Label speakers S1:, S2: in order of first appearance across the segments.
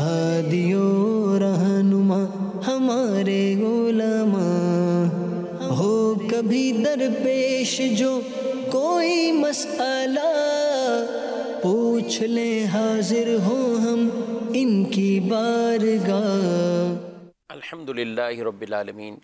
S1: ہادیو رہنما ہمارے علماء، ہو کبھی درپیش جو کوئی مسئلہ، پوچھ لیں حاضر ہوں ہم ان کی بارگاہ۔
S2: الحمدللہ رب العالمین،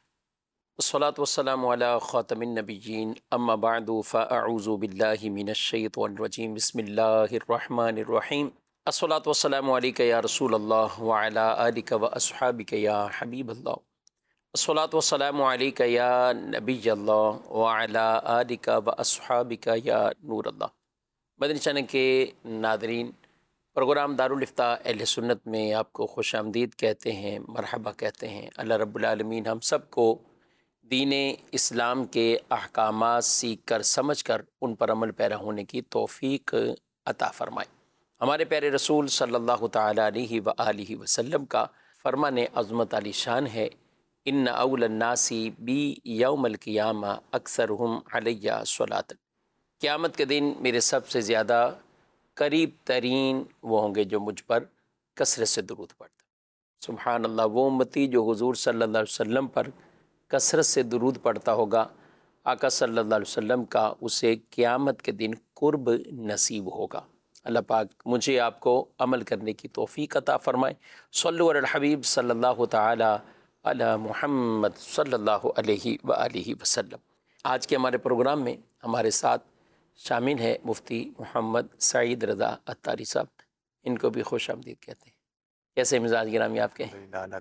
S2: والصلاة والسلام علی خاتم النبیین، اما بعد فاعوذ باللہ من الشیطان الرجیم، بسم اللہ الرحمن الرحیم۔ الصلاة والسلام علیک یا رسول اللہ وعلی آلک واصحابک یا حبیب اللہ، الصلاة والسلام علیک یا نبی اللہ وعلی آلک واصحابک یا نور اللہ۔ مدنی چینل کے ناظرین، پروگرام دارالافتاء اہل سنت میں آپ کو خوش آمدید کہتے ہیں، مرحبا کہتے ہیں۔ اللہ رب العالمین ہم سب کو دین اسلام کے احکامات سیکھ کر سمجھ کر ان پر عمل پیرا ہونے کی توفیق عطا فرمائے۔ ہمارے پیارے رسول صلی اللہ تعالیٰ علیہ وآلہ وسلم کا فرمان عظمت علی شان ہے، ان اول الناس بی یوم القیامہ اکثرہم علیہ صلاۃ۔ قیامت کے دن میرے سب سے زیادہ قریب ترین وہ ہوں گے جو مجھ پر کثرت سے درود پڑھتے۔ سبحان اللہ، وہ امتی جو حضور صلی اللہ علیہ وسلم پر کثرت سے درود پڑھتا ہوگا، آقا صلی اللہ علیہ وسلم کا اسے قیامت کے دن قرب نصیب ہوگا۔ اللہ پاک مجھے آپ کو عمل کرنے کی توفیق عطا فرمائے۔ صلو علی الحبیب صلی اللہ تعالی علی محمد صلی اللہ علیہ وآلہ وسلم۔ آج کے ہمارے پروگرام میں ہمارے ساتھ شامل ہے مفتی محمد سعید رضا عطاری صاحب، ان کو بھی خوش آمدید کہتے ہیں۔ کیسے مزاج گرامی آپ کے؟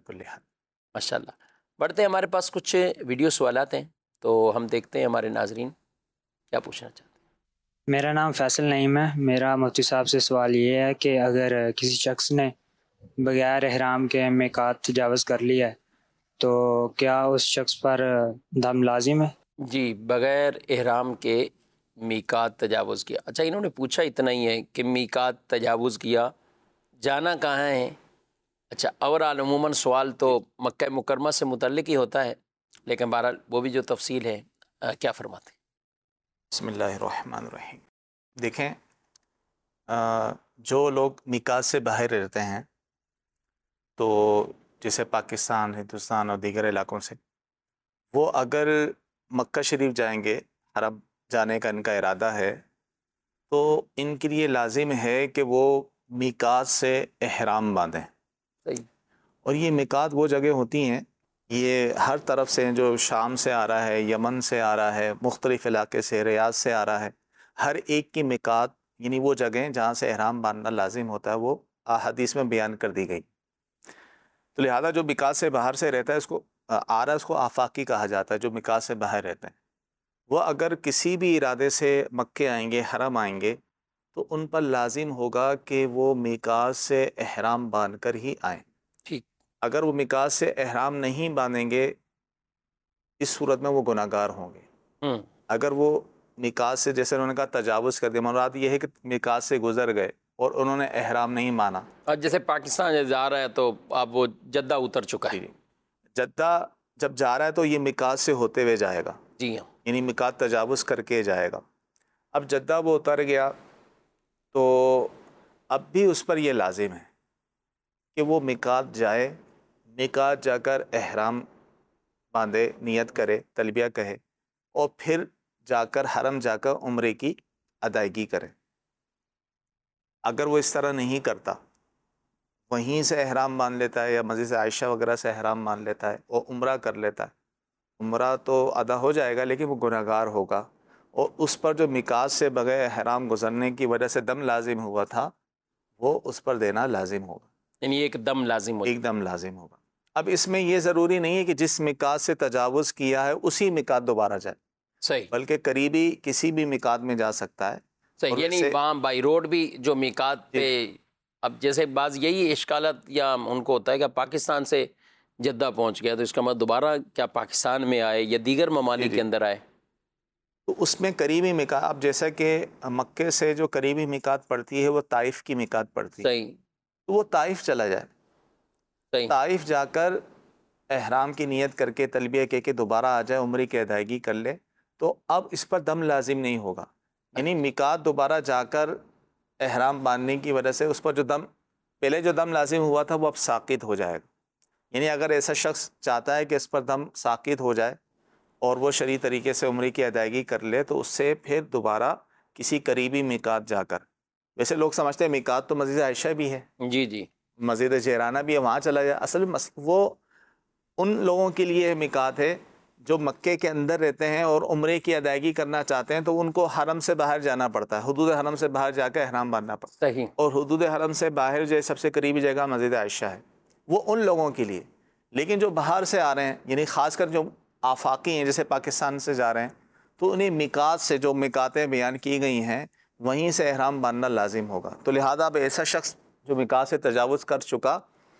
S2: ماشاء اللہ۔ بڑھتے ہیں، ہمارے پاس کچھ ویڈیو سوالات ہیں تو ہم دیکھتے ہیں ہمارے ناظرین کیا پوچھنا چاہتے ہیں۔
S3: میرا نام فیصل نعیم ہے۔ میرا مفتی صاحب سے سوال یہ ہے کہ اگر کسی شخص نے بغیر احرام کے میقات تجاوز کر لیا ہے تو کیا اس شخص پر دم لازم ہے؟
S2: جی، بغیر احرام کے میقات تجاوز کیا۔ اچھا، انہوں نے پوچھا اتنا ہی ہے کہ میقات تجاوز کیا، جانا کہاں ہے؟ اچھا، اوورآل عموماً سوال تو مکہ مکرمہ سے متعلق ہی ہوتا ہے، لیکن بہرحال وہ بھی جو تفصیل ہے کیا فرماتے ہیں؟
S4: بسم اللہ الرحمن الرحیم۔ دیکھیں، جو لوگ میقات سے باہر رہتے ہیں، تو جیسے پاکستان، ہندوستان اور دیگر علاقوں سے، وہ اگر مکہ شریف جائیں گے، حرم جانے کا ان کا ارادہ ہے، تو ان کے لیے لازم ہے کہ وہ میقات سے احرام باندھیں۔
S2: صحیح۔
S4: اور یہ میقات وہ جگہ ہوتی ہیں، یہ ہر طرف سے، جو شام سے آ رہا ہے، یمن سے آ رہا ہے، مختلف علاقے سے، ریاض سے آ رہا ہے، ہر ایک کی میقات یعنی وہ جگہیں جہاں سے احرام باندھنا لازم ہوتا ہے، وہ احادیث میں بیان کر دی گئی۔ تو لہذا جو میقات سے باہر سے رہتا ہے، اس کو اس کو آفاقی کہا جاتا ہے، جو میقات سے باہر رہتے ہیں۔ وہ اگر کسی بھی ارادے سے مکے آئیں گے، حرم آئیں گے، تو ان پر لازم ہوگا کہ وہ میقات سے احرام باندھ کر ہی آئیں۔
S2: ٹھیک۔
S4: اگر وہ میقات سے احرام نہیں باندھیں گے، اس صورت میں وہ گناہ گار ہوں گے۔ اگر وہ میقات سے، جیسے انہوں نے کہا، تجاوز کر دیا، مراد یہ ہے کہ میقات سے گزر گئے اور انہوں نے احرام نہیں مانا۔
S2: اور جیسے پاکستان جا رہا ہے تو اب وہ جدہ اتر چکا ہے۔
S4: جدہ جب جا رہا ہے تو یہ میقات سے ہوتے ہوئے جائے گا،
S2: جی ہاں،
S4: یعنی میقات تجاوز کر کے جائے گا۔ اب جدہ وہ اتر گیا تو اب بھی اس پر یہ لازم ہے کہ وہ میقات جائے، میقات جا کر احرام باندھے، نیت کرے، تلبیہ کہے، اور پھر جا کر حرم جا کر عمرے کی ادائیگی کرے۔ اگر وہ اس طرح نہیں کرتا، وہیں سے احرام باندھ لیتا ہے یا مسجد عائشہ وغیرہ سے احرام باندھ لیتا ہے اور عمرہ کر لیتا ہے، عمرہ تو ادا ہو جائے گا لیکن وہ گناہ گار ہوگا، اور اس پر جو میقات سے بغیر احرام گزرنے کی وجہ سے دم لازم ہوا تھا، وہ اس پر دینا لازم ہوگا،
S2: یعنی ایک دم لازم ہو۔
S4: ایک دم لازم ہوگا۔ اب اس میں یہ ضروری نہیں ہے کہ جس میقات سے تجاوز کیا ہے اسی میقات دوبارہ جائے،
S2: صحیح،
S4: بلکہ قریبی کسی بھی میقات میں جا سکتا ہے۔
S2: صحیح، یعنی وہاں بائی روڈ بھی جو میقات پہ، اب جیسے بعض یہی اشکالات یا ان کو ہوتا ہے کہ پاکستان سے جدہ پہنچ گیا تو اس کا مطلب دوبارہ کیا پاکستان میں آئے یا دیگر ممالک کے اندر آئے؟
S4: تو اس میں قریبی میقات، اب جیسا کہ مکے سے جو قریبی میقات پڑتی ہے وہ طائف کی میقات پڑتی ہے،
S2: صحیح،
S4: تو وہ طائف چلا جائے،
S2: صحیح،
S4: طائف جا کر احرام کی نیت کر کے تلبیہ کہہ کے دوبارہ آ جائے، عمرے کی ادائیگی کر لے، تو اب اس پر دم لازم نہیں ہوگا۔ یعنی میقات دوبارہ جا کر احرام باندھنے کی وجہ سے اس پر جو دم پہلے جو دم لازم ہوا تھا وہ اب ساقط ہو جائے گا. یعنی اگر ایسا شخص چاہتا ہے کہ اس پر دم ساقط ہو جائے اور وہ شرعی طریقے سے عمرے کی ادائیگی کر لے تو اس سے پھر دوبارہ کسی قریبی میقات جا کر، ویسے لوگ سمجھتے ہیں میقات تو مسجد عائشہ بھی ہے،
S2: جی جی،
S4: مسجد جیرانہ بھی ہے، وہاں چلا جائے. اصل وہ ان لوگوں کے لیے میقات ہے جو مکے کے اندر رہتے ہیں اور عمرے کی ادائیگی کرنا چاہتے ہیں، تو ان کو حرم سے باہر جانا پڑتا ہے، حدود حرم سے باہر جا کے احرام باندھنا پڑتا ہے.
S2: صحیح.
S4: اور حدود حرم سے باہر جو سب سے قریبی جگہ مسجد عائشہ ہے، وہ ان لوگوں کے لیے. لیکن جو باہر سے آ رہے ہیں، یعنی خاص کر جو آفاقی ہیں جیسے پاکستان سے جا رہے ہیں، تو انہیں میقات سے جو میقاتیں بیان کی گئی ہیں وہیں سے احرام باندھنا لازم ہوگا. تو لہذا اب ایسا شخص جو میقات سے تجاوز کر چکا،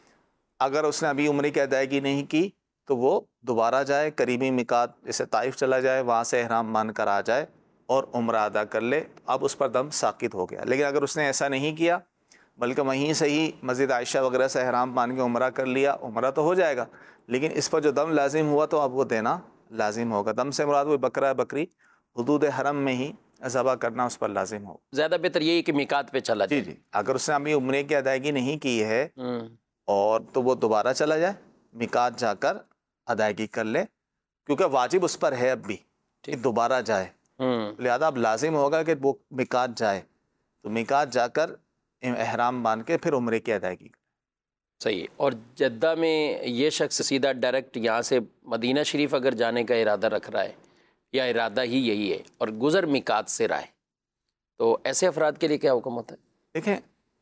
S4: اگر اس نے ابھی عمرے کی ادائیگی نہیں کی تو وہ دوبارہ جائے قریبی میقات جیسے طائف چلا جائے، وہاں سے احرام باندھ کر آ جائے اور عمرہ ادا کر لے. اب اس پر دم ساقط ہو گیا. لیکن اگر اس نے ایسا نہیں کیا بلکہ وہیں سے ہی مسجد عائشہ وغیرہ سے احرام باندھ کے عمرہ کر لیا، عمرہ تو ہو جائے گا لیکن اس پر جو دم لازم ہوا تو اب وہ دینا لازم ہوگا. دم سے مراد وہ بکرا بکری حدود حرم میں ہی ذبح کرنا اس پر لازم ہو.
S2: زیادہ بہتر یہی کہ میقات پہ چلا جائے.
S4: جی. اگر اس نے ابھی عمرے کی ادائیگی نہیں کی ہے اور تو وہ دوبارہ چلا جائے، میقات جا کر ادائیگی کر لے، کیونکہ واجب اس پر ہے اب بھی کہ دوبارہ جائے. لہذا اب لازم ہوگا کہ وہ میقات جائے، تو میقات جا کر احرام باندھ کے پھر عمرے کی ادائیگی.
S2: صحیح. اور جدہ میں یہ شخص سیدھا ڈائریکٹ یہاں سے مدینہ شریف اگر جانے کا ارادہ رکھ رہا ہے یا ارادہ ہی یہی ہے اور گزر میقات سے رہا ہے، تو ایسے افراد کے لیے کیا حکم ہوتا ہے؟
S4: دیکھیں،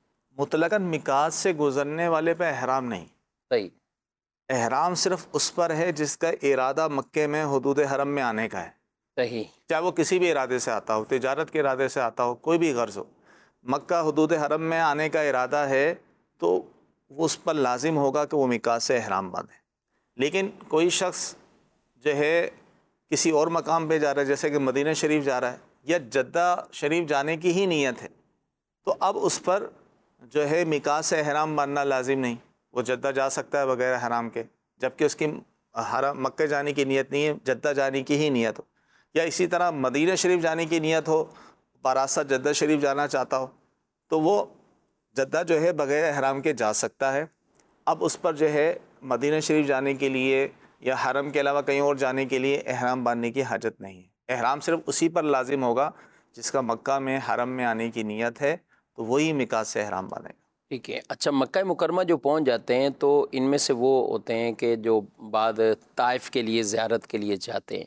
S4: مطلقاً میقات سے گزرنے والے پہ احرام نہیں.
S2: صحیح.
S4: احرام صرف اس پر ہے جس کا ارادہ مکے میں حدود حرم میں آنے کا ہے.
S2: صحیح.
S4: چاہے وہ کسی بھی ارادے سے آتا ہو، تجارت کے ارادے سے آتا ہو، کوئی بھی غرض ہو، مکہ حدود حرم میں آنے کا ارادہ ہے تو وہ اس پر لازم ہوگا کہ وہ میقات سے احرام باندھے. لیکن کوئی شخص جو ہے کسی اور مقام پہ جا رہا ہے، جیسے کہ مدینہ شریف جا رہا ہے یا جدہ شریف جانے کی ہی نیت ہے، تو اب اس پر جو ہے میقات سے احرام باندھنا لازم نہیں. وہ جدہ جا سکتا ہے بغیر احرام کے، جبکہ اس کی حرم مکہ جانے کی نیت نہیں ہے، جدہ جانے کی ہی نیت ہو. یا اسی طرح مدینہ شریف جانے کی نیت ہو، براست جدہ شریف جانا چاہتا ہو، تو وہ جدہ جو ہے بغیر احرام کے جا سکتا ہے. اب اس پر جو ہے مدینہ شریف جانے کے لیے یا حرم کے علاوہ کہیں اور جانے کے لیے احرام باندھنے کی حاجت نہیں ہے. احرام صرف اسی پر لازم ہوگا جس کا مکہ میں حرم میں آنے کی نیت ہے، تو وہی میقات سے احرام باندھے گا.
S2: ٹھیک ہے. اچھا، مکہ مکرمہ جو پہنچ جاتے ہیں تو ان میں سے وہ ہوتے ہیں کہ جو بعد طائف کے لیے زیارت کے لیے جاتے ہیں،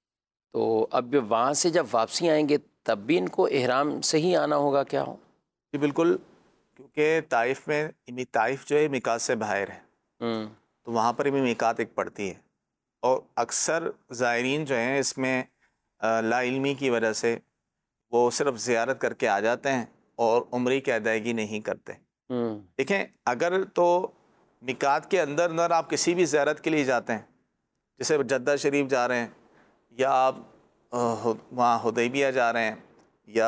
S2: تو اب وہاں سے جب واپسی آئیں گے تب بھی ان کو احرام سے ہی آنا ہوگا کیا ہو؟
S4: جی بالکل، کیونکہ طائف میں طائف جو ہے میقات سے باہر ہے، تو وہاں پر بھی میقات ایک پڑتی ہے. اور اکثر زائرین جو ہیں اس میں لا علمی کی وجہ سے وہ صرف زیارت کر کے آ جاتے ہیں اور عمرے کی ادائیگی نہیں کرتے. دیکھیں، اگر تو میقات کے اندر آپ کسی بھی زیارت کے لیے جاتے ہیں، جیسے جدہ شریف جا رہے ہیں یا آپ وہاں حدیبیہ جا رہے ہیں یا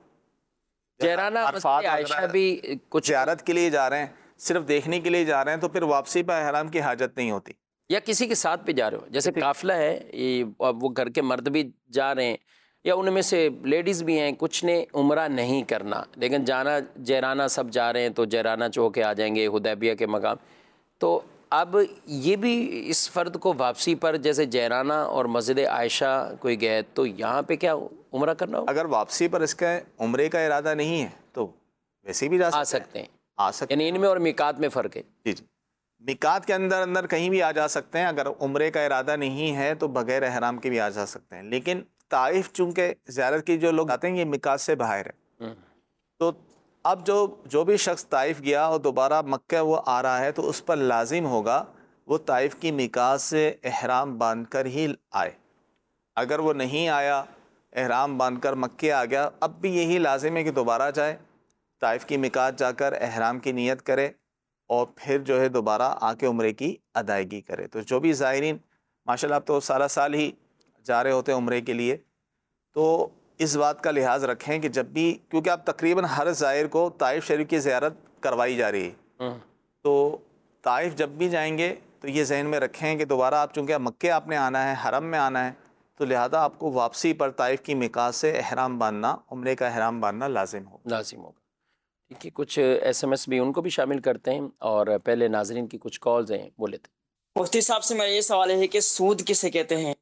S2: جیرانہ مسجد عائشہ بھی کچھ
S4: زیارت کے لیے جا رہے ہیں، صرف دیکھنے کے لیے جا رہے ہیں، تو پھر واپسی پہ احرام کی حاجت نہیں ہوتی.
S2: یا کسی کے ساتھ بھی جا رہے ہو، جیسے قافلہ ہے، وہ گھر کے مرد بھی جا رہے ہیں یا ان میں سے لیڈیز بھی ہیں، کچھ نے عمرہ نہیں کرنا لیکن جانا جیرانہ سب جا رہے ہیں، تو جیرانہ چوک کے آ جائیں گے حدیبیہ کے مقام. تو اب یہ بھی اس فرد کو واپسی پر جیسے جیرانہ اور مسجد عائشہ کوئی گئے تو یہاں پہ کیا عمرہ کرنا ہو؟
S4: اگر واپسی پر اس کا عمرے کا ارادہ نہیں ہے تو ویسے بھی
S2: آ سکتے ہیں. یعنی ان میں اور میقات میں فرق ہے.
S4: جی. میقات کے اندر کہیں بھی آ جا سکتے ہیں. اگر عمرے کا ارادہ نہیں ہے تو بغیر احرام کے بھی آ جا سکتے ہیں. لیکن طائف چونکہ زیارت کی جو لوگ آتے ہیں یہ میقات سے باہر ہے، تو اب جو بھی شخص طائف گیا اور دوبارہ مکہ وہ آ رہا ہے تو اس پر لازم ہوگا وہ طائف کی میقات سے احرام باندھ کر ہی آئے. اگر وہ نہیں آیا، احرام باندھ کر مکے آ گیا، اب بھی یہی لازم ہے کہ دوبارہ جائے، طائف کی میقات جا کر احرام کی نیت کرے اور پھر جو ہے دوبارہ آ کے عمرے کی ادائیگی کرے. تو جو بھی زائرین ماشاءاللہ اب تو سارا سال ہی جا رہے ہوتے ہیں عمرے کے لیے، تو اس بات کا لحاظ رکھیں کہ جب بھی، کیونکہ اب تقریباً ہر زائر کو طائف شریف کی زیارت کروائی جا رہی ہے، تو طائف جب بھی جائیں گے تو یہ ذہن میں رکھیں کہ دوبارہ آپ چونکہ مکے آپ نے آنا ہے، حرم میں آنا ہے، تو لہذا آپ کو واپسی پر طائف کی میقات سے احرام باندھنا، عمرے کا احرام باندھنا لازم ہوگا.
S2: کہ کچھ SMS بھی ان کو بھی شامل کرتے ہیں، اور پہلے ناظرین کی کچھ کالز ہیں وہ لیتے ہیں۔
S5: مفتی صاحب سے میرا یہ سوال ہے کہ سود کسے کہتے ہیں؟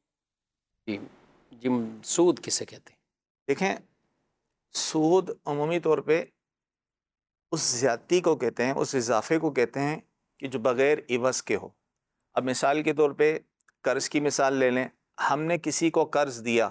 S2: جی سود کسے کہتے ہیں؟
S4: دیکھیں، سود عمومی طور پہ اس زیادتی کو کہتے ہیں، اس اضافے کو کہتے ہیں کہ جو بغیر عوض کے ہو۔ اب مثال کے طور پہ قرض کی مثال لے لیں، ہم نے کسی کو قرض دیا،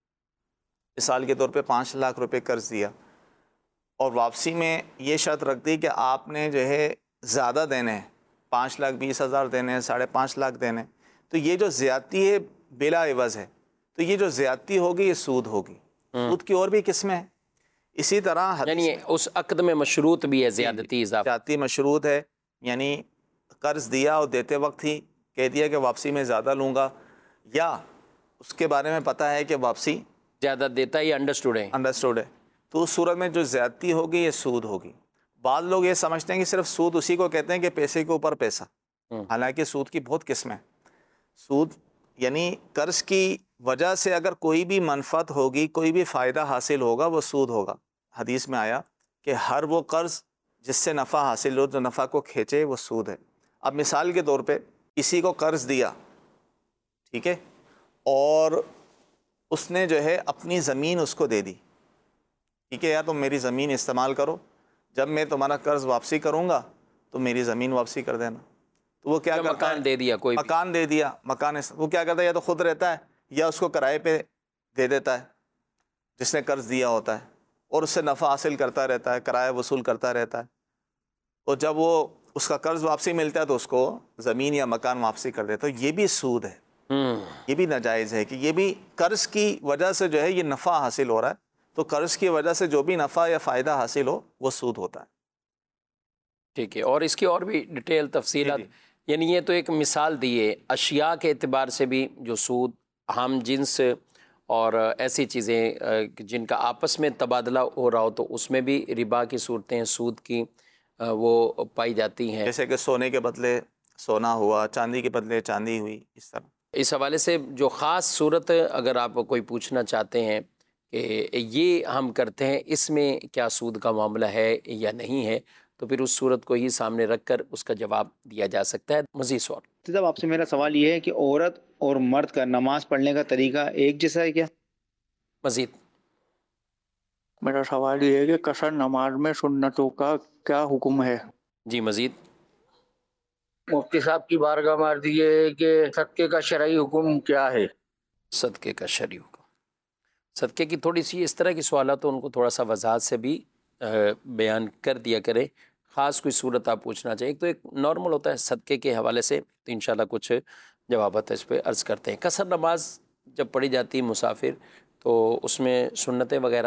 S4: مثال کے طور پہ 5 لاکھ روپے قرض دیا، اور واپسی میں یہ شرط رکھ دی کہ آپ نے جو ہے زیادہ دینے ہیں، 5,20,000 دینے ہیں، 5.5 لاکھ دینے ہیں، تو یہ جو زیادتی ہے بلا عوض ہے، تو یہ جو زیادتی ہوگی یہ سود ہوگی۔ سود کی اور بھی قسمیں ہیں، اسی طرح
S2: یعنی اس عقد میں مشروط بھی ہے زیادتی اضافہ؟
S4: زیادتی مشروط ہے، یعنی قرض دیا اور دیتے وقت ہی کہہ دیا کہ واپسی میں زیادہ لوں گا، یا اس کے بارے میں پتہ ہے کہ واپسی
S2: زیادہ دیتا ہی انڈرسٹوڈ ہے،
S4: تو اس صورت میں جو زیادتی ہوگی یہ سود ہوگی۔ بعض لوگ یہ سمجھتے ہیں کہ صرف سود اسی کو کہتے ہیں کہ پیسے کے اوپر پیسہ، حالانکہ سود کی بہت قسمیں۔ سود یعنی قرض کی وجہ سے اگر کوئی بھی منفعت ہوگی، کوئی بھی فائدہ حاصل ہوگا، وہ سود ہوگا۔ حدیث میں آیا کہ ہر وہ قرض جس سے نفع حاصل ہو، جو نفع کو کھینچے، وہ سود ہے۔ اب مثال کے طور پہ کسی کو قرض دیا، ٹھیک ہے، اور اس نے جو ہے اپنی زمین اس کو دے دی، ٹھیک ہے، یا تم میری زمین استعمال کرو، جب میں تمہارا قرض واپسی کروں گا تو میری زمین واپسی کر دینا۔ تو وہ کیا کرتا ہے؟
S2: مکان دے دیا، کوئی
S4: مکان دے دیا، وہ کیا کرتا ہے؟ یا تو خود رہتا ہے یا اس کو کرائے پہ دے دیتا ہے جس نے قرض دیا ہوتا ہے، اور اس سے نفع حاصل کرتا رہتا ہے، کرایہ وصول کرتا رہتا ہے، اور جب وہ اس کا قرض واپسی ملتا ہے تو اس کو زمین یا مکان واپسی کر دیتا ہے۔ یہ بھی سود ہے، یہ بھی ناجائز ہے، کہ یہ بھی قرض کی وجہ سے جو ہے یہ نفع حاصل ہو رہا ہے، تو قرض کی وجہ سے جو بھی نفع یا فائدہ حاصل ہو وہ سود ہوتا ہے۔
S2: ٹھیک ہے، اور اس کی اور بھی ڈیٹیل تفصیلات، یعنی یہ تو ایک مثال دی ہے، اشیاء کے اعتبار سے بھی جو سود، ہم جنس اور ایسی چیزیں جن کا آپس میں تبادلہ ہو رہا ہو، تو اس میں بھی ربا کی صورتیں سود کی وہ پائی جاتی ہیں،
S4: جیسے کہ سونے کے بدلے سونا ہوا، چاندی کے بدلے چاندی ہوئی، اس طرح۔
S2: اس حوالے سے جو خاص صورت اگر آپ کوئی پوچھنا چاہتے ہیں کہ یہ ہم کرتے ہیں، اس میں کیا سود کا معاملہ ہے یا نہیں ہے، تو پھر اس صورت کو ہی سامنے رکھ کر اس کا جواب دیا جا سکتا ہے۔ مزید سوال
S6: صاحب آپ سے میرا سوال یہ ہے کہ عورت اور مرد کا نماز پڑھنے کا طریقہ ایک جیسا ہے کیا؟
S2: مزید
S7: میرا سوال یہ ہے کہ قصر نماز میں سنتوں کا کیا حکم ہے؟
S2: جی مزید
S7: مفتی صاحب کی بارگاہ میں عرض یہ ہے کہ صدقے کا شرعی حکم کیا ہے؟
S2: صدقے کا شرعی حکم، صدقے کی تھوڑی سی اس طرح کی سوالات تو ان کو تھوڑا سا وضاحت سے بھی بیان کر دیا کرے، خاص کوئی صورت آپ پوچھنا چاہیے تو ایک نارمل ہوتا ہے صدقے کے حوالے سے، تو انشاءاللہ کچھ جوابات اس پہ عرض کرتے ہیں۔ قصر نماز جب پڑھی جاتی ہے مسافر، تو اس میں سنتیں وغیرہ؟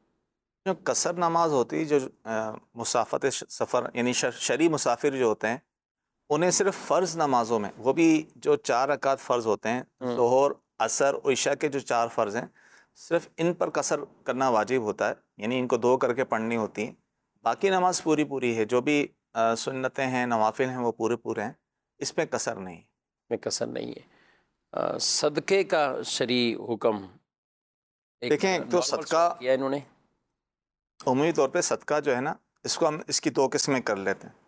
S4: جو قصر نماز ہوتی ہے، جو مسافت سفر یعنی شرعی مسافر جو ہوتے ہیں، انہیں صرف فرض نمازوں میں، وہ بھی جو 4 رکعت فرض ہوتے ہیں، ظہر، عصر اور عشاء کے جو 4 فرض ہیں، صرف ان پر قصر کرنا واجب ہوتا ہے، یعنی ان کو 2 کر کے پڑھنی ہوتی ہیں۔ باقی نماز پوری ہے، جو بھی سنتیں ہیں، نوافل ہیں، وہ پورے ہیں، اس میں قصر نہیں ہے۔
S2: میں قصر نہیں ہے۔ صدقے کا شرعی حکم
S4: دیکھیں، تو صدقہ
S2: کیا انہوں نے
S4: عمومی طور پہ صدقہ جو ہے نا، اس کو ہم اس کی 2 قسمیں کر لیتے ہیں۔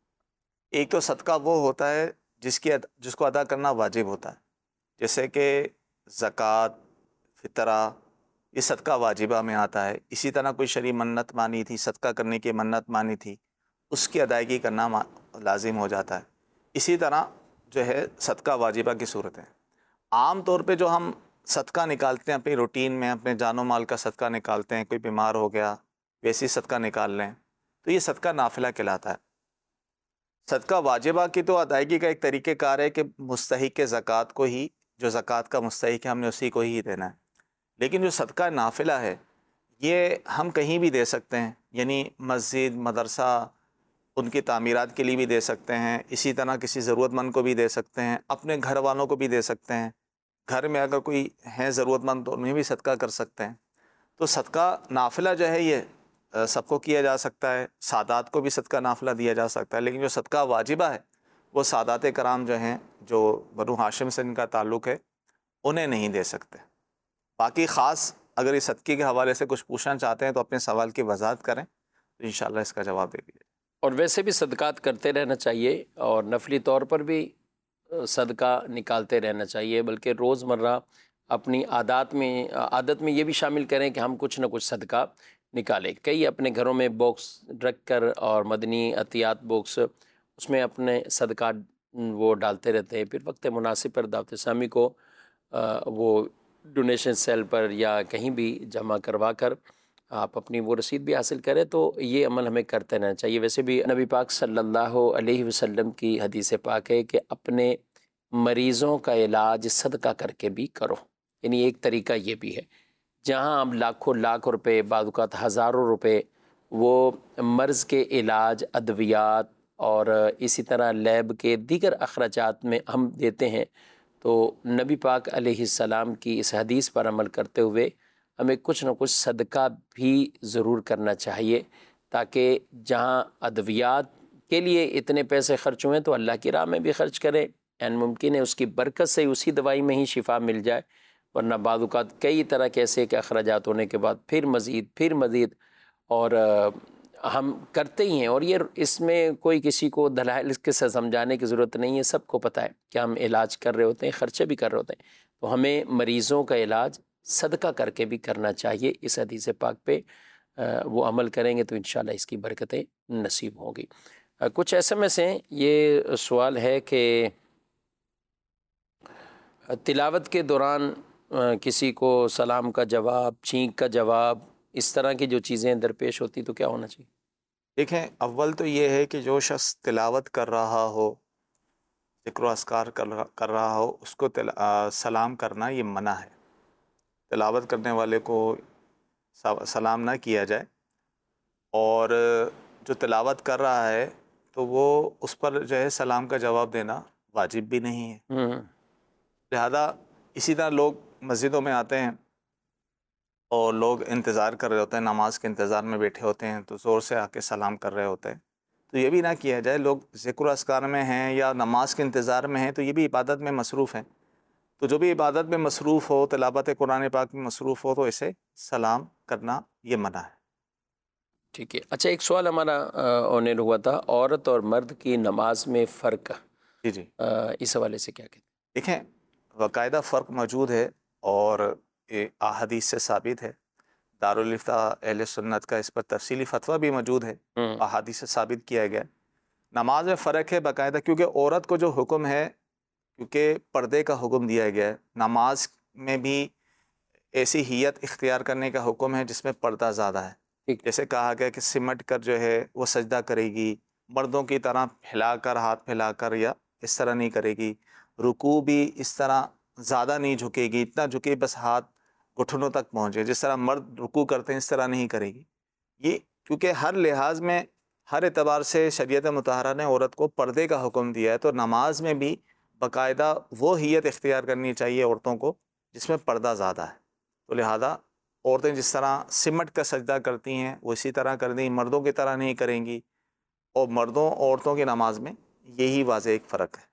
S4: ایک تو صدقہ وہ ہوتا ہے جس کو ادا کرنا واجب ہوتا ہے، جیسے کہ زکوٰۃ، فطرہ، یہ صدقہ واجبہ میں آتا ہے۔ اسی طرح کوئی شرعی منت مانی تھی، صدقہ کرنے کی منت مانی تھی، اس کی ادائیگی کرنا لازم ہو جاتا ہے۔ اسی طرح جو ہے صدقہ واجبہ کی صورت ہے۔ عام طور پہ جو ہم صدقہ نکالتے ہیں اپنی روٹین میں، اپنے جان و مال کا صدقہ نکالتے ہیں، کوئی بیمار ہو گیا ویسی صدقہ نکال لیں، تو یہ صدقہ نافلہ کہلاتا ہے۔ صدقہ واجبہ کی تو ادائیگی کا ایک طریقہ کار ہے کہ مستحق زکوٰۃ کو ہی، جو زکوٰۃ کا مستحق ہے، ہم نے اسی کو ہی دینا ہے۔ لیکن جو صدقہ نافلہ ہے، یہ ہم کہیں بھی دے سکتے ہیں، یعنی مسجد، مدرسہ، ان کی تعمیرات کے لیے بھی دے سکتے ہیں، اسی طرح کسی ضرورت مند کو بھی دے سکتے ہیں، اپنے گھر والوں کو بھی دے سکتے ہیں، گھر میں اگر کوئی ہے ضرورت مند تو انہیں بھی صدقہ کر سکتے ہیں۔ تو صدقہ نافلہ جو ہے یہ سب کو کیا جا سکتا ہے، سادات کو بھی صدقہ نافلہ دیا جا سکتا ہے، لیکن جو صدقہ واجبہ ہے وہ سادات کرام جو ہیں، جو بنو ہاشم سے ان کا تعلق ہے، انہیں نہیں دے سکتے۔ باقی خاص اگر اس صدقے کے حوالے سے کچھ پوچھنا چاہتے ہیں تو اپنے سوال کی وضاحت کریں، تو انشاءاللہ اس کا جواب دے دیا.
S2: اور ویسے بھی صدقات کرتے رہنا چاہیے اور نفلی طور پر بھی صدقہ نکالتے رہنا چاہیے، بلکہ روزمرہ اپنی عادت میں یہ بھی شامل کریں کہ ہم کچھ نہ کچھ صدقہ نکالیں. کئی اپنے گھروں میں باکس رکھ کر اور مدنی عطیات باکس، اس میں اپنے صدقات وہ ڈالتے رہتے ہیں. پھر وقت مناسب پر دعوت اسلامی کو وہ ڈونیشن سیل پر یا کہیں بھی جمع کروا کر آپ اپنی وہ رسید بھی حاصل کریں. تو یہ عمل ہمیں کرتے رہنا چاہیے. ویسے بھی نبی پاک صلی اللہ علیہ وسلم کی حدیث پاک ہے کہ اپنے مریضوں کا علاج صدقہ کر کے بھی کرو. یعنی ایک طریقہ یہ بھی ہے، جہاں ہم لاکھ روپے، بعض اوقات ہزاروں روپے وہ مرض کے علاج، ادویات اور اسی طرح لیب کے دیگر اخراجات میں ہم دیتے ہیں، تو نبی پاک علیہ السلام کی اس حدیث پر عمل کرتے ہوئے ہمیں کچھ نہ کچھ صدقہ بھی ضرور کرنا چاہیے، تاکہ جہاں ادویات کے لیے اتنے پیسے خرچ ہوئے تو اللہ کی راہ میں بھی خرچ کریں. یعنی ممکن ہے اس کی برکت سے اسی دوائی میں ہی شفا مل جائے، ورنہ بعض اوقات کئی طرح کے ایسے کہ اخراجات ہونے کے بعد پھر مزید اور ہم کرتے ہی ہیں. اور یہ اس میں کوئی کسی کو دلائل کے سے سمجھانے کی ضرورت نہیں ہے، سب کو پتہ ہے کہ ہم علاج کر رہے ہوتے ہیں، خرچے بھی کر رہے ہوتے ہیں. تو ہمیں مریضوں کا علاج صدقہ کر کے بھی کرنا چاہیے. اس حدیث پاک پہ وہ عمل کریں گے تو انشاءاللہ اس کی برکتیں نصیب ہوں گی. کچھ SMS ہیں. یہ سوال ہے کہ تلاوت کے دوران کسی کو سلام کا جواب، چھینک کا جواب، اس طرح کی جو چیزیں درپیش ہوتی تو کیا ہونا چاہیے؟
S4: دیکھیں، اول تو یہ ہے کہ جو شخص تلاوت کر رہا ہو، ذکر و اذکار کر رہا ہو، اس کو سلام کرنا یہ منع ہے. تلاوت کرنے والے کو سلام نہ کیا جائے، اور جو تلاوت کر رہا ہے تو وہ اس پر جو ہے سلام کا جواب دینا واجب بھی نہیں ہے. لہذا اسی طرح لوگ مسجدوں میں آتے ہیں اور لوگ انتظار کر رہے ہوتے ہیں، نماز کے انتظار میں بیٹھے ہوتے ہیں، تو زور سے آ کے سلام کر رہے ہوتے ہیں. تو یہ بھی نہ کیا جائے. لوگ ذکر و اذکار میں ہیں یا نماز کے انتظار میں ہیں تو یہ بھی عبادت میں مصروف ہیں. تو جو بھی عبادت میں مصروف ہو، تلاوت قرآن پاک میں مصروف ہو، تو اسے سلام کرنا یہ منع ہے.
S2: ٹھیک ہے. اچھا، ایک سوال ہمارا آن ہوا تھا، عورت اور مرد کی نماز میں فرق.
S4: جی
S2: اس حوالے سے کیا کہتے ہیں؟
S4: دیکھیں، باقاعدہ فرق موجود ہے اور احادیث سے ثابت ہے. دارالفتاء اہل سنت کا اس پر تفصیلی فتویٰ بھی موجود ہے، احادیث سے ثابت کیا گیا. نماز میں فرق ہے باقاعدہ، کیونکہ عورت کو جو حکم ہے، کیونکہ پردے کا حکم دیا گیا ہے، نماز میں بھی ایسی ہیت اختیار کرنے کا حکم ہے جس میں پردہ زیادہ ہے. جیسے کہا گیا کہ سمٹ کر جو ہے وہ سجدہ کرے گی، مردوں کی طرح پھیلا کر، ہاتھ پھیلا کر یا اس طرح نہیں کرے گی. رکوع بھی اس طرح زیادہ نہیں جھکے گی، اتنا جھکے بس ہاتھ گھٹنوں تک پہنچے. جس طرح مرد رکوع کرتے ہیں اس طرح نہیں کرے گی. یہ کیونکہ ہر لحاظ میں، ہر اعتبار سے شریعت مطہرہ نے عورت کو پردے کا حکم دیا ہے، تو نماز میں بھی باقاعدہ وہ ہیت اختیار کرنی چاہیے عورتوں کو جس میں پردہ زیادہ ہے. تو لہذا عورتیں جس طرح سمٹ کا سجدہ کرتی ہیں وہ اسی طرح کر دیں، مردوں کی طرح نہیں کریں گی. اور مردوں عورتوں کی نماز میں یہی واضح ایک فرق ہے.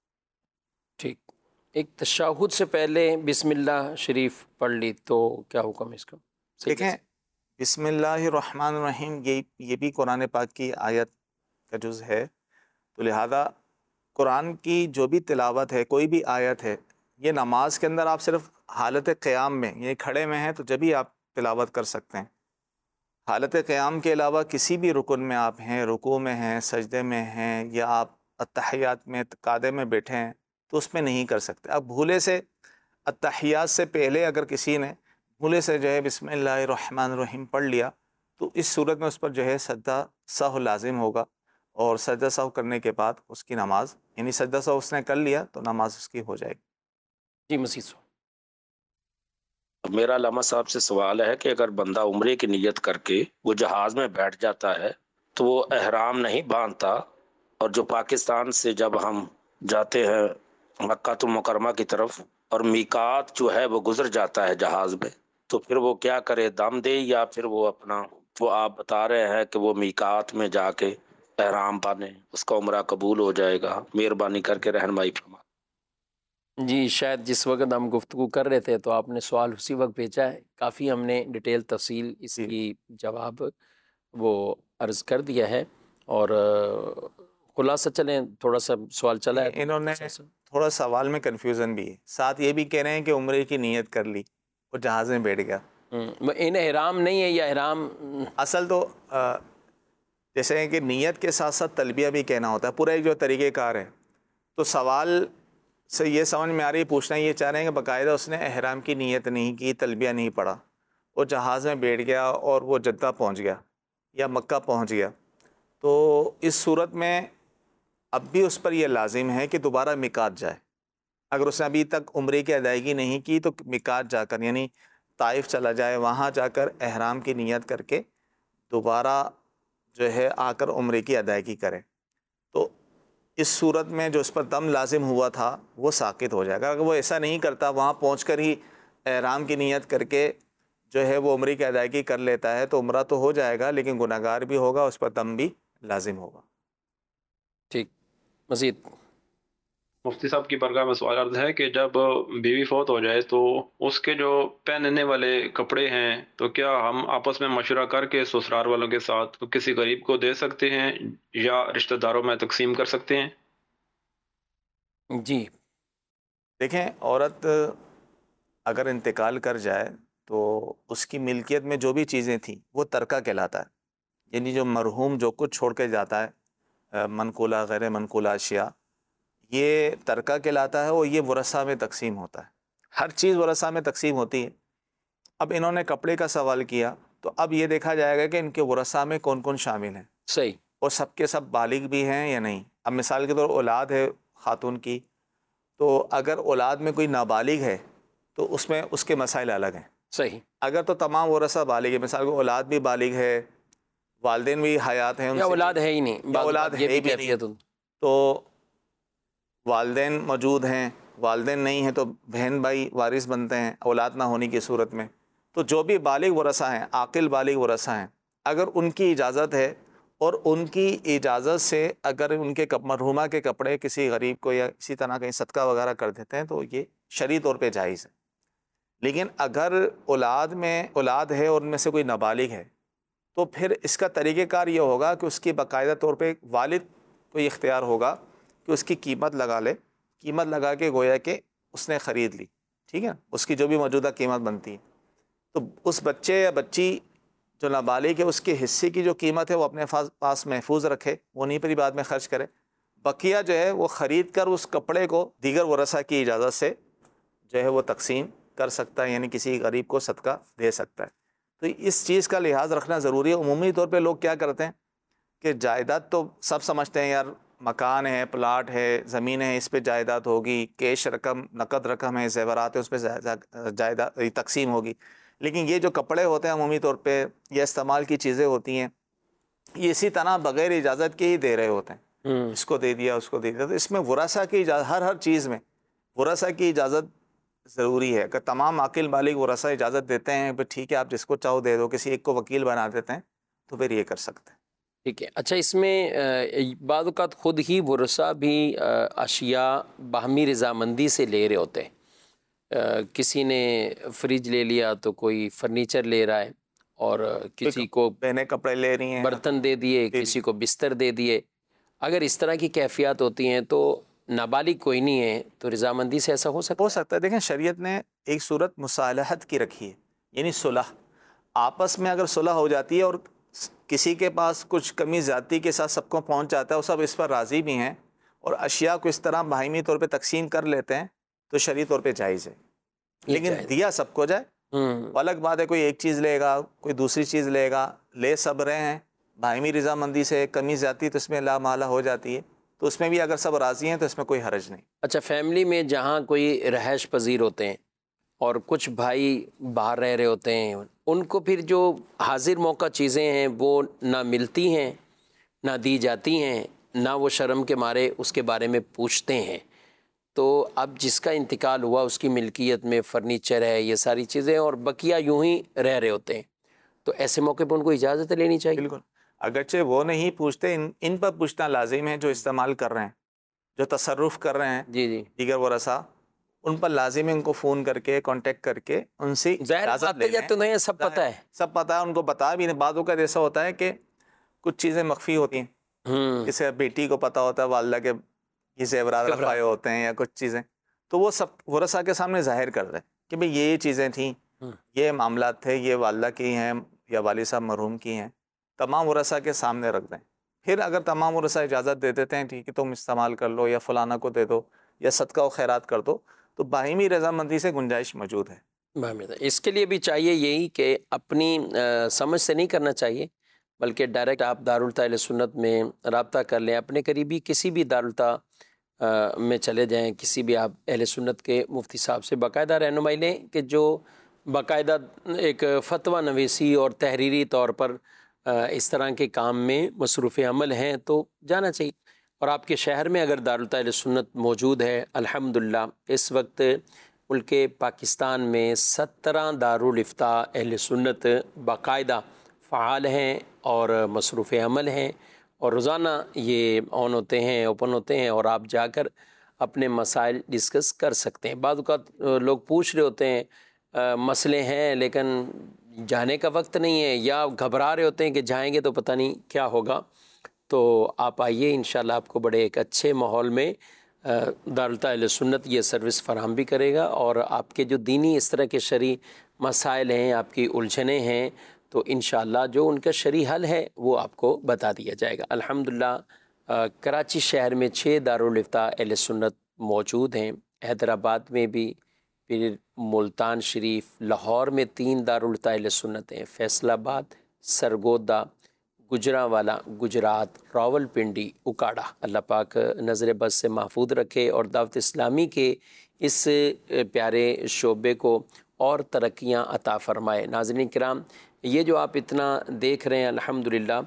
S2: ٹھیک. ایک تشہد سے پہلے بسم اللہ شریف پڑھ لی تو کیا حکم ہے اس کا؟
S4: دیکھیں، بسم اللہ الرحمن الرحیم یہ بھی قرآن پاک کی آیت کا جز ہے. تو لہذا قرآن کی جو بھی تلاوت ہے، کوئی بھی آیت ہے، یہ نماز کے اندر آپ صرف حالت قیام میں، یعنی کھڑے میں ہیں تو جبھی آپ تلاوت کر سکتے ہیں. حالت قیام کے علاوہ کسی بھی رکن میں آپ ہیں، رکوع میں ہیں، سجدے میں ہیں، یا آپ التحیات میں قعدے میں بیٹھے ہیں تو اس میں نہیں کر سکتے. اب بھولے سے التحیات سے پہلے اگر کسی نے بھولے سے جو ہے بسم اللہ الرحمن الرحیم پڑھ لیا تو اس صورت میں اس پر جو ہے سجدہ سہو لازم ہوگا، اور سجدہ سہو کرنے کے بعد اس کی نماز، یعنی سجدہ سہو اس نے کر لیا تو نماز اس کی ہو جائے گی.
S2: جی مزید سو.
S8: میرا علامہ صاحب سے سوال ہے کہ اگر بندہ عمرے کی نیت کر کے وہ جہاز میں بیٹھ جاتا ہے تو وہ احرام نہیں باندھتا، اور جو پاکستان سے جب ہم جاتے ہیں مکہ المکرمہ کی طرف اور میقات جو ہے وہ گزر جاتا ہے جہاز میں، تو پھر وہ کیا کرے؟ دم دے یا پھر وہ اپنا، وہ آپ بتا رہے ہیں کہ وہ میقات میں جا کے احرام باندھے، اس کا عمرہ قبول ہو جائے گا؟ مہربانی کر کے رہنمائی فرما.
S2: جی شاید جس وقت ہم گفتگو کر رہے تھے تو آپ نے سوال اسی وقت بھیجا ہے. کافی ہم نے ڈیٹیل تفصیل اس کی جواب وہ عرض کر دیا ہے، اور خلاصہ چلیں تھوڑا سا سوال چلا ہے.
S4: انہوں نے تھوڑا سوال میں کنفیوژن بھی ہے، ساتھ یہ بھی کہہ رہے ہیں کہ عمرے کی نیت کر لی اور جہاز میں بیٹھ گیا.
S2: ان احرام نہیں ہے یا احرام؟
S4: اصل تو جیسے کہ نیت کے ساتھ ساتھ تلبیہ بھی کہنا ہوتا ہے، پورا ایک جو طریقہ کار ہے. تو سوال سے یہ سمجھ میں آ رہی ہے، پوچھنا یہ چاہ رہے ہیں کہ باقاعدہ اس نے احرام کی نیت نہیں کی، تلبیہ نہیں پڑھا، وہ جہاز میں بیٹھ گیا اور وہ جدہ پہنچ گیا یا مکہ پہنچ گیا. تو اس صورت میں اب بھی اس پر یہ لازم ہے کہ دوبارہ میقات جائے. اگر اس نے ابھی تک عمرے کی ادائیگی نہیں کی تو میقات جا کر یعنی طائف چلا جائے، وہاں جا کر احرام کی نیت کر کے دوبارہ جو ہے آ کر عمرے کی ادائیگی کرے. تو اس صورت میں جو اس پر دم لازم ہوا تھا وہ ساقط ہو جائے گا. اگر وہ ایسا نہیں کرتا، وہاں پہنچ کر ہی احرام کی نیت کر کے جو ہے وہ عمرے کی ادائیگی کر لیتا ہے تو عمرہ تو ہو جائے گا لیکن گناہ گار بھی ہوگا، اس پر دم بھی لازم ہوگا.
S2: ٹھیک. مزید
S9: مفتی صاحب کی بارگاہ میں سوال عرض ہے کہ جب بیوی فوت ہو جائے تو اس کے جو پہننے والے کپڑے ہیں تو کیا ہم آپس میں مشورہ کر کے سسرال والوں کے ساتھ کسی غریب کو دے سکتے ہیں یا رشتہ داروں میں تقسیم کر سکتے ہیں؟
S2: جی
S4: دیکھیں، عورت اگر انتقال کر جائے تو اس کی ملکیت میں جو بھی چیزیں تھیں وہ ترکہ کہلاتا ہے. یعنی جو مرحوم جو کچھ چھوڑ کے جاتا ہے، منقولہ غیر منقولہ اشیاء، یہ ترکہ کہلاتا ہے اور یہ ورثہ میں تقسیم ہوتا ہے. ہر چیز ورثہ میں تقسیم ہوتی ہے. اب انہوں نے کپڑے کا سوال کیا تو اب یہ دیکھا جائے گا کہ ان کے ورثہ میں کون کون شامل ہیں.
S2: صحیح.
S4: اور سب کے سب بالغ بھی ہیں یا نہیں. اب مثال کے طور اولاد ہے خاتون کی، تو اگر اولاد میں کوئی نابالغ ہے تو اس میں اس کے مسائل الگ ہیں.
S2: صحیح.
S4: اگر تو تمام ورثہ بالغ ہے، مثال کو اولاد بھی بالغ ہے، والدین بھی حیات ہیں، ان
S2: یا
S4: سے
S2: اولاد ہے ہی نہیں،
S4: یا اولاد
S2: یہ
S4: ہے
S2: بھی
S4: بھی
S2: کیفیت
S4: نہیں، تو والدین موجود ہیں، والدین نہیں ہیں تو بہن بھائی وارث بنتے ہیں اولاد نہ ہونے کی صورت میں. تو جو بھی بالغ ورثہ ہیں، عاقل بالغ ورثہ ہیں، اگر ان کی اجازت ہے اور ان کی اجازت سے اگر ان کے مرحومہ کے کپڑے کسی غریب کو یا اسی طرح کہیں صدقہ وغیرہ کر دیتے ہیں تو یہ شرعی طور پہ جائز ہے. لیکن اگر اولاد ہے اور ان میں سے کوئی نابالغ ہے تو پھر اس کا طریقہ کار یہ ہوگا کہ اس کی باقاعدہ طور پہ والد کو یہ اختیار ہوگا کہ اس کی قیمت لگا لے، قیمت لگا کے گویا کہ اس نے خرید لی، ٹھیک ہے، اس کی جو بھی موجودہ قیمت بنتی ہے تو اس بچے یا بچی جو نابالغ ہے اس کے حصے کی جو قیمت ہے وہ اپنے پاس محفوظ رکھے، وہ نہیں پر بعد میں خرچ کرے. بقیہ جو ہے وہ خرید کر اس کپڑے کو دیگر ورثہ کی اجازت سے جو ہے وہ تقسیم کر سکتا ہے، یعنی کسی غریب کو صدقہ دے سکتا ہے. تو اس چیز کا لحاظ رکھنا ضروری ہے. عمومی طور پہ لوگ کیا کرتے ہیں کہ جائیداد تو سب سمجھتے ہیں، یار مکان ہے، پلاٹ ہے، زمین ہے، اس پہ جائیداد ہوگی، کیش رقم، نقد رقم ہے، زیورات ہے، اس پہ جائیداد تقسیم ہوگی. لیکن یہ جو کپڑے ہوتے ہیں عمومی طور پہ یا استعمال کی چیزیں ہوتی ہیں، یہ اسی طرح بغیر اجازت کے ہی دے رہے ہوتے ہیں. اس کو دے دیا، اس کو دے دیا. تو اس میں ورثہ کی اجازت، ہر چیز میں ورثہ کی اجازت ضروری ہے. اگر تمام عاقل بالغ ورثہ اجازت دیتے ہیں پھر ٹھیک ہے، آپ جس کو چاہو دے دو، کسی ایک کو وکیل بنا دیتے ہیں تو پھر یہ کر سکتے ہیں.
S2: ٹھیک ہے. اچھا، اس میں بعض اوقات خود ہی ورثہ بھی اشیاء باہمی رضامندی سے لے رہے ہوتے ہیں. کسی نے فریج لے لیا تو کوئی فرنیچر لے رہا ہے، اور کسی کو
S4: بہنیں کپڑے لے رہی ہیں،
S2: برتن دے دیے، کسی کو بستر دے دیے. اگر اس طرح کی کیفیات ہوتی ہیں تو نابالغ کوئی نہیں ہے تو رضامندی سے ایسا ہو سکتا
S4: ہے. دیکھیں، شریعت نے ایک صورت مصالحت کی رکھی ہے، یعنی صلح. آپس میں اگر صلح ہو جاتی ہے اور کسی کے پاس کچھ کمی زیادتی کے ساتھ سب کو پہنچ جاتا ہے، وہ سب اس پر راضی بھی ہیں اور اشیاء کو اس طرح باہمی طور پہ تقسیم کر لیتے ہیں تو شرعی طور پہ جائز ہے. لیکن دیا سب کو جائے. الگ بات ہے کوئی ایک چیز لے گا، کوئی دوسری چیز لے گا، لے سب رہے ہیں باہمی رضامندی سے، کمی زیادتی تو اس میں لا محالہ ہو جاتی ہے، تو اس میں بھی اگر سب راضی ہیں تو اس میں کوئی حرج نہیں.
S2: اچھا، فیملی میں جہاں کوئی رہائش پذیر ہوتے ہیں اور کچھ بھائی باہر رہ رہے ہوتے ہیں، ان کو پھر جو حاضر موقع چیزیں ہیں وہ نہ ملتی ہیں، نہ دی جاتی ہیں، نہ وہ شرم کے مارے اس کے بارے میں پوچھتے ہیں. تو اب جس کا انتقال ہوا اس کی ملکیت میں فرنیچر ہے، یہ ساری چیزیں، اور بقیہ یوں ہی رہ رہے ہوتے ہیں، تو ایسے موقع پہ ان کو اجازت لینی چاہیے.
S4: بالکل. اگرچہ وہ نہیں پوچھتے، ان پر پوچھنا لازم ہے جو استعمال کر رہے ہیں، جو تصرف کر رہے ہیں.
S2: جی جی.
S4: دیگر ورثہ ان پر لازم ہے ان کو فون کر کے کانٹیکٹ کر کے ان سے اجازت لے لیں.
S2: سب پتہ ہے،
S4: سب پتہ ہے، ان کو بتا بھی نہیں. بعضوں کا ایسا ہوتا ہے کہ کچھ چیزیں مخفی ہوتی ہیں، جسے بیٹی کو پتہ ہوتا ہے والدہ کے یہ زیورات رکھوائے ہوتے ہیں یا کچھ چیزیں، تو وہ سب ورثاء کے سامنے ظاہر کر دیں کہ بھئی یہ چیزیں تھیں، یہ معاملات تھے، یہ والدہ کی ہیں یا والد صاحب مرحوم کی ہیں، تمام ورثاء کے سامنے رکھ دیں. پھر اگر تمام ورثاء اجازت دے دیتے ہیں ٹھیک ہے تم استعمال کر لو یا فلانا کو دے دو یا صدقہ و خیرات کر دو، تو باہمی رضامندی سے گنجائش موجود ہے.
S2: اس کے لیے بھی چاہیے یہی کہ اپنی سمجھ سے نہیں کرنا چاہیے، بلکہ ڈائریکٹ آپ دارالتا اہل سنت میں رابطہ کر لیں، اپنے قریبی کسی بھی دارالتا میں چلے جائیں، کسی بھی آپ اہل سنت کے مفتی صاحب سے باقاعدہ رہنمائی لیں کہ جو باقاعدہ ایک فتویٰ نویسی اور تحریری طور پر اس طرح کے کام میں مصروف عمل ہیں تو جانا چاہیے. اور آپ کے شہر میں اگر دارالتا اہل سنت موجود ہے، الحمدللہ اس وقت ملک پاکستان میں 17 دارالافتاء اہل سنت باقاعدہ فعال ہیں اور مصروف عمل ہیں، اور روزانہ یہ آن ہوتے ہیں، اوپن ہوتے ہیں، اور آپ جا کر اپنے مسائل ڈسکس کر سکتے ہیں. بعض اوقات لوگ پوچھ رہے ہوتے ہیں مسئلے ہیں لیکن جانے کا وقت نہیں ہے، یا گھبرا رہے ہوتے ہیں کہ جائیں گے تو پتہ نہیں کیا ہوگا. تو آپ آئیے، انشاءاللہ آپ کو بڑے ایک اچھے ماحول میں دارالتا اہل سنت یہ سروس فراہم بھی کرے گا، اور آپ کے جو دینی اس طرح کے شرعی مسائل ہیں، آپ کی الجھنیں ہیں، تو انشاءاللہ جو ان کا شرعی حل ہے وہ آپ کو بتا دیا جائے گا. الحمدللہ کراچی شہر میں 6 دارالافتاء اہل سنت موجود ہیں، حیدرآباد میں بھی، پھر ملتان شریف، لاہور میں 3 دارالافتاء اہل سنت ہیں، فیصل آباد، سرگودا، گجرانوالا گجرات، راول پنڈی، اکاڑا. اللہ پاک نظر بد سے محفوظ رکھے اور دعوت اسلامی کے اس پیارے شعبے کو اور ترقیاں عطا فرمائے. ناظرین کرام، یہ جو آپ اتنا دیکھ رہے ہیں الحمدللہ،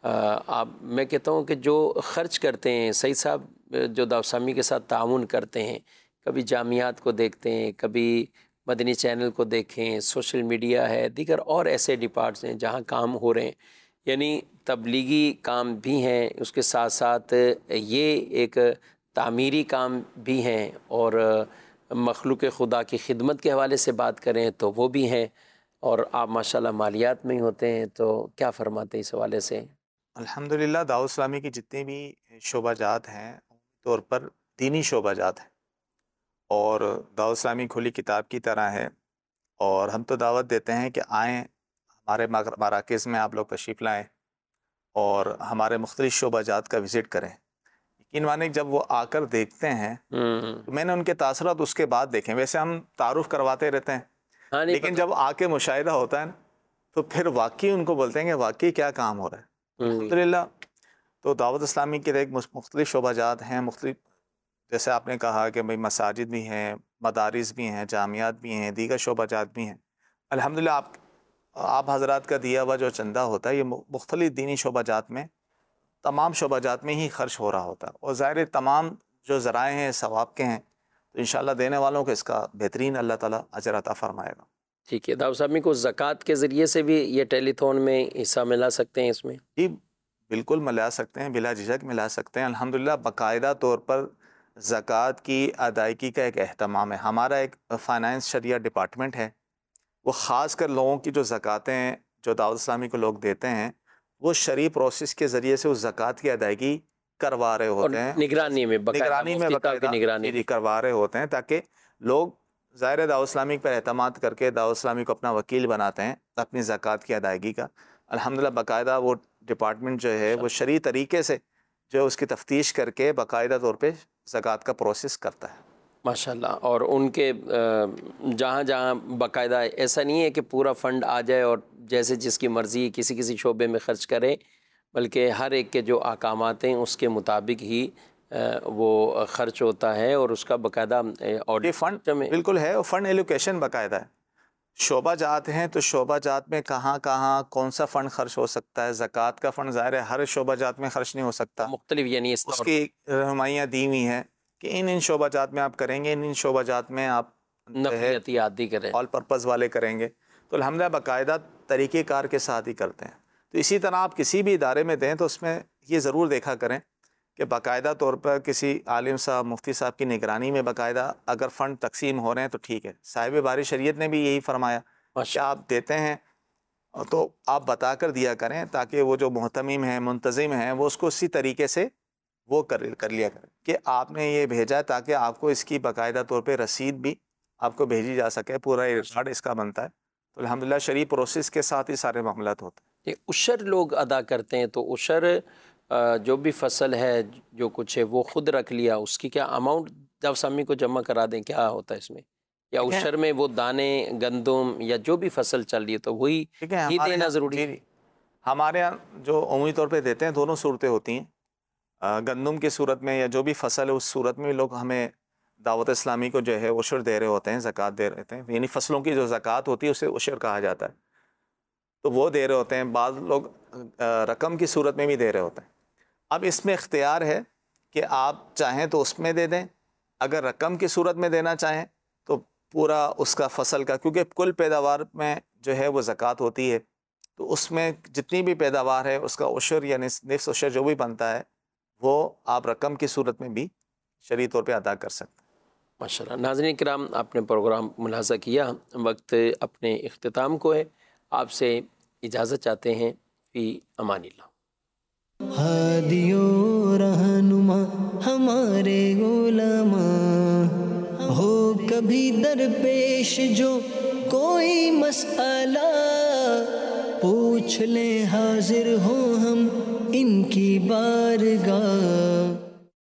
S2: آپ میں کہتا ہوں کہ جو خرچ کرتے ہیں، سعید صاحب جو دعوت اسلامی کے ساتھ تعاون کرتے ہیں، کبھی جامعات کو دیکھتے ہیں، کبھی مدنی چینل کو دیکھیں، سوشل میڈیا ہے، دیگر اور ایسے ڈپارٹس ہیں جہاں کام ہو رہے ہیں، یعنی تبلیغی کام بھی ہیں، اس کے ساتھ ساتھ یہ ایک تعمیری کام بھی ہیں، اور مخلوق خدا کی خدمت کے حوالے سے بات کریں تو وہ بھی ہیں، اور آپ ماشاءاللہ مالیات میں ہی ہوتے ہیں، تو کیا فرماتے ہیں اس حوالے سے؟
S4: الحمدللہ دعوت اسلامی کی جتنی بھی شعبہ جات ہیں طور پر دینی شعبہ جات ہیں، اور دعوت اسلامی کھلی کتاب کی طرح ہے، اور ہم تو دعوت دیتے ہیں کہ آئیں ہمارے مراکز میں، آپ لوگ تشریف لائیں اور ہمارے مختلف شعبہ جات کا وزٹ کریں. یقین مانیں جب وہ آ کر دیکھتے ہیں تو میں نے ان کے تاثرات اس کے بعد دیکھیں. ویسے ہم تعارف کرواتے رہتے ہیں، لیکن جب آ کے مشاہدہ ہوتا ہے نا تو پھر واقعی ان کو بولتے ہیں کہ واقعی کیا کام ہو رہا ہے. الحمدللہ تو دعوت اسلامی کے ایک مختلف شعبہ جات ہیں، مختلف جیسے آپ نے کہا کہ بھئی مساجد بھی ہیں، مدارس بھی ہیں، جامعات بھی ہیں، دیگر شعبہ جات بھی ہیں. الحمدللہ آپ حضرات کا دیا ہوا جو چندہ ہوتا ہے یہ مختلف دینی شعبہ جات میں، تمام شعبہ جات میں ہی خرچ ہو رہا ہوتا ہے، اور ظاہر تمام جو ذرائع ہیں ثواب کے ہیں، تو انشاءاللہ دینے والوں کو اس کا بہترین اللہ تعالیٰ اجر عطا فرمائے گا.
S2: ٹھیک ہے، دعوت اسلامی کو زکوٰۃ کے ذریعے سے بھی یہ ٹیلی تھون میں حصہ ملا سکتے ہیں اس میں؟
S4: جی بالکل ملا سکتے ہیں، بلا جھجک ملا سکتے ہیں. الحمدللہ باقاعدہ طور پر زکوٰۃ کی ادائیگی کا ایک اہتمام ہے. ہمارا ایک فائنانس شریعہ ڈپارٹمنٹ ہے، وہ خاص کر لوگوں کی جو زکوٰتیں جو دعوت اسلامی کو لوگ دیتے ہیں وہ شرعی پروسیس کے ذریعے سے اس زکوٰۃ کی ادائیگی کروا رہے ہوتے ہیں،
S2: نگرانی میں
S4: باقاعدہ کروا رہے ہوتے ہیں، تاکہ لوگ ظاہر دعوت اسلامی پر اعتماد کر کے دعوت اسلامی کو اپنا وکیل بناتے ہیں اپنی زکوٰۃ کی ادائیگی کا. الحمدللہ باقاعدہ وہ ڈپارٹمنٹ جو ہے وہ شرعی طریقے سے جو اس کی تفتیش کر کے باقاعدہ طور پہ زکوٰۃ کا پروسیس کرتا ہے.
S2: ماشاءاللہ. اور ان کے جہاں جہاں باقاعدہ ایسا نہیں ہے کہ پورا فنڈ آ جائے اور جیسے جس کی مرضی کسی شعبے میں خرچ کرے، بلکہ ہر ایک کے جو احکامات ہیں اس کے مطابق ہی وہ خرچ ہوتا ہے، اور اس کا باقاعدہ
S4: اور یہ فنڈ بالکل ہے، اور فنڈ ایلوکیشن باقاعدہ ہے. شعبہ جات ہیں تو شعبہ جات میں کہاں کہاں کون سا فنڈ خرچ ہو سکتا ہے. زکوٰۃ کا فنڈ ظاہر ہے ہر شعبہ جات میں خرچ نہیں ہو سکتا،
S2: مختلف، یعنی
S4: اس کی رہنمائیاں دی ہوئی ہیں کہ ان شعبہ جات میں آپ کریں گے، ان شعبہ جات میں آپ
S2: نفعیتی عادی کریں،
S4: آل پرپز والے کریں گے. تو الحمدللہ باقاعدہ طریقہ کار کے ساتھ ہی کرتے ہیں. تو اسی طرح آپ کسی بھی ادارے میں دیں تو اس میں یہ ضرور دیکھا کریں کہ باقاعدہ طور پر کسی عالم صاحب مفتی صاحب کی نگرانی میں باقاعدہ اگر فنڈ تقسیم ہو رہے ہیں تو ٹھیک ہے. صاحب باری شریعت نے بھی یہی فرمایا کہ آپ دیتے ہیں تو آپ بتا کر دیا کریں تاکہ وہ جو محتمم ہیں منتظم ہیں وہ اس کو اسی طریقے سے وہ کر لیا کریں کہ آپ نے یہ بھیجا ہے، تاکہ آپ کو اس کی باقاعدہ طور پہ رسید بھی آپ کو بھیجی جا سکے، پورا ریکارڈ اس کا بنتا ہے۔ تو الحمدللہ شرعی پروسیس کے ساتھ ہی سارے معاملات ہوتے ہیں۔
S2: عشر لوگ ادا کرتے ہیں، تو عشر جو بھی فصل ہے جو کچھ ہے وہ خود رکھ لیا، اس کی کیا اماؤنٹ جب سامی کو جمع کرا دیں، کیا ہوتا ہے اس میں؟ یا عشر میں وہ دانے گندم یا جو بھی فصل چل رہی ہے تو وہی ہی دینا ضروری ہے؟
S4: ہمارے یہاں جو عمومی طور پہ دیتے ہیں دونوں صورتیں ہوتی ہیں، گندم کی صورت میں یا جو بھی فصل ہے اس صورت میں لوگ ہمیں دعوت اسلامی کو جو ہے عشر دے رہے ہوتے ہیں، زکوٰۃ دے رہے ہیں، یعنی فصلوں کی جو زکوٰۃ ہوتی ہے اسے عشر کہا جاتا ہے، تو وہ دے رہے ہوتے ہیں۔ بعض لوگ رقم کی صورت میں بھی دے رہے ہوتے ہیں۔ اب اس میں اختیار ہے کہ آپ چاہیں تو اس میں دے دیں، اگر رقم کی صورت میں دینا چاہیں تو پورا اس کا فصل کا، کیونکہ کل پیداوار میں جو ہے وہ زکوٰۃ ہوتی ہے، تو اس میں جتنی بھی پیداوار ہے اس کا عشر یا نصف عشر جو بھی بنتا ہے وہ آپ رقم کی صورت میں بھی شرعی طور پہ ادا کر سکتے ہیں۔
S2: ماشاءاللہ۔ ناظرین کرام، آپ نے پروگرام ملاحظہ کیا، وقت اپنے اختتام کو ہے، آپ سے اجازت چاہتے ہیں، فی امان اللہ۔
S1: ہادی و رہنما ہمارے علماء، ہو کبھی درپیش جو کوئی مسئلہ، پوچھ لیں حاضر ہوں ہم ان کی بارگاہ۔